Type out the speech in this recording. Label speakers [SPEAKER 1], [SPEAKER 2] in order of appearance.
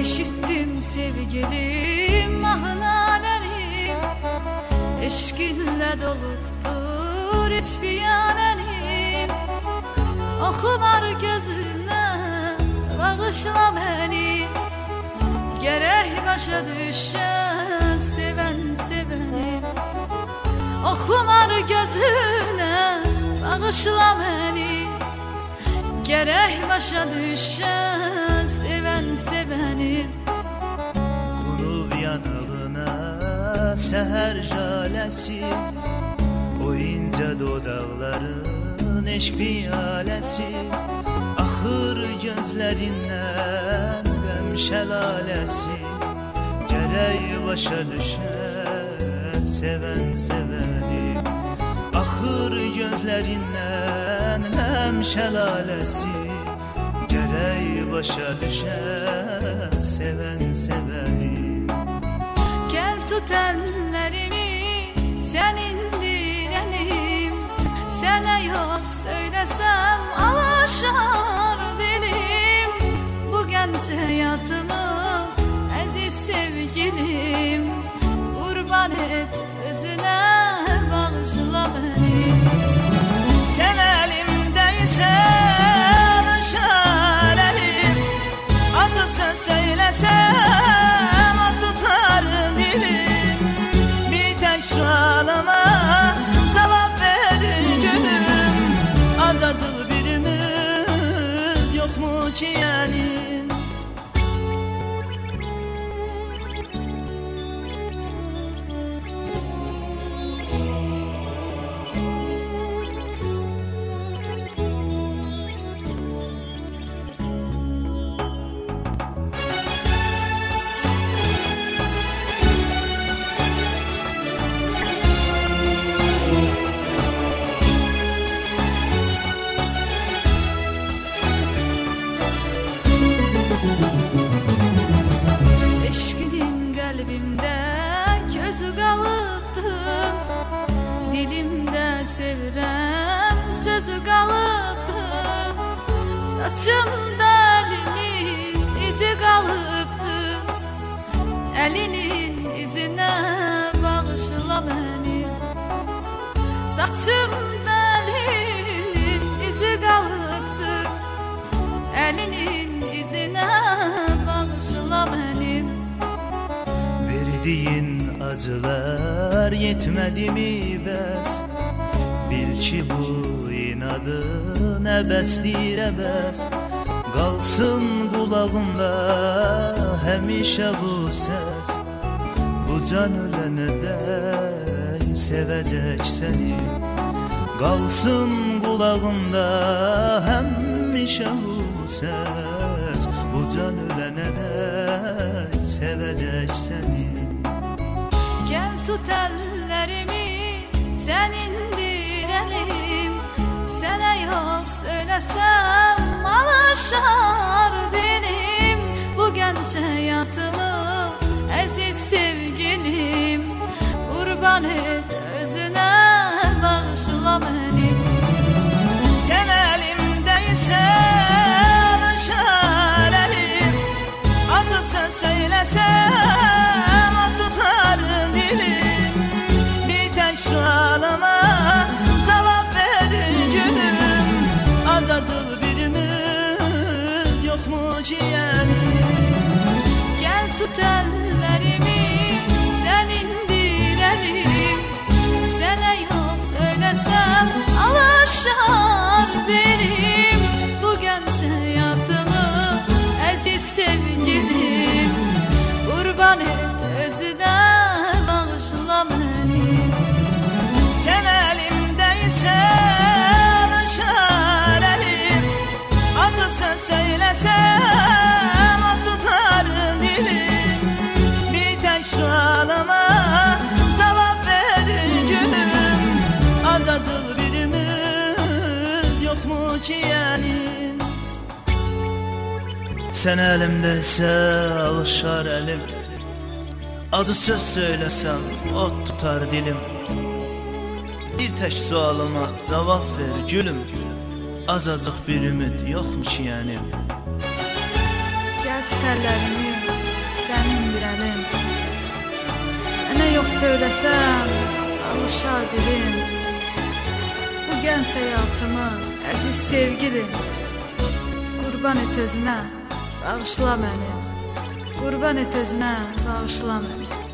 [SPEAKER 1] Eşittim sevgilim ahın alenim, eşkinle doluptur iç biyanenim. Oxumar gözüne bağışla beni, gerek başa düşen seven sevenim. Oxumar gözüne bağışla beni, gerek başa düşen seven sevenim.
[SPEAKER 2] Qunub yanağına səhər jaləsi, o incə dodaqların eşq piyaləsi, axır gözlərindən qəm şəlaləsi, gərək başa düşən sevən sevenim. Axır gözlərindən qəm şəlaləsi, gərək başa düşən sevən sevenim.
[SPEAKER 1] Gel tut ellerimi, sen indirenim. Sana yok söylesem alaşar dilim. Bu genç hayatımı aziz sevgilim, kurban et özüne bağışla beni.
[SPEAKER 2] Sen elimdeysen aşar elim, adı sen söylesem o tutar dilim. Bir tek sualıma cevap ver gülüm, azacık bir ümit yok mu ki yani?
[SPEAKER 1] Eşkinin kalbimde közü kalıptı, dilimde sevirem sözü kalıptı. Saçımda elinin izi kalıptı, elinin izine bağışla beni. Saçımda elinin izi kalıptı, elinin izine bağışla beni.
[SPEAKER 2] Verdiğin acılar yetmedi mi bəs? Bil ki bu inadın əbəsdir əbəs. Qalsın qulağında həmişə bu səs, bu can ölənə dək sevəcək səni. Qalsın qulağında həmişə bu səs, bu can ölənə dək sevəcək səni.
[SPEAKER 1] Gel tut ellerimi, sen indirelim. Sana yok söylesem alaşar dilim. Bu genç hayatımı aziz sevgilim, kurban et özüne bağışla beni.
[SPEAKER 2] Sen elimdeysen aşar elim, adı sen söylesem o tutar dilim. Bir tek sualıma cevap ver gülüm, azacık bir ümit yok mu ki yani?
[SPEAKER 1] Gel tut ellerimi, sen indirelim. Sana yok söylesem alaşar dilim. Bu genç hayatımı aziz sevgilim, kurban et özüne bağışla beni.
[SPEAKER 2] Sen elimdeysen aşar elim, adı sen söylesem o tutar dilim. Bir tek sualıma cevap ver gülüm, azacık bir ümit yok mu ki yani? Sen elimdeyse alışar elim, adı söz söylesem ot tutar dilim. Bir tek sualıma cevap ver gülüm, azacık bir ümit yok mu ki yani?
[SPEAKER 1] Gel tut ellerimi, senin bir elin. Sana yok söylesem alışar dilim. Bu genç hayatımı aziz sevgilim, qurban et özünə, bağışla məni. Qurban et özünə, bağışla məni.